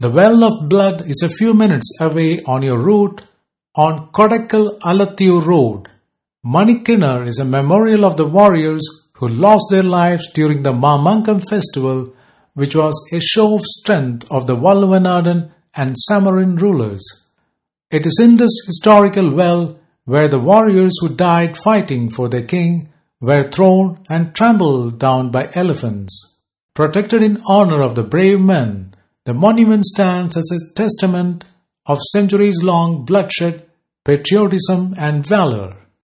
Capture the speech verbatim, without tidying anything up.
The Well of Blood is a few minutes away on your route on Kodaikkal Alathiur Road. Manikinnar is a memorial of the warriors who lost their lives during the Mamankam festival, which was a show of strength of the Valluvanadan and Samarin rulers. It is in this historical well where the warriors who died fighting for their king were thrown and trampled down by elephants. Protected in honor of the brave men, the monument stands as a testament of centuries-long bloodshed, patriotism and valor.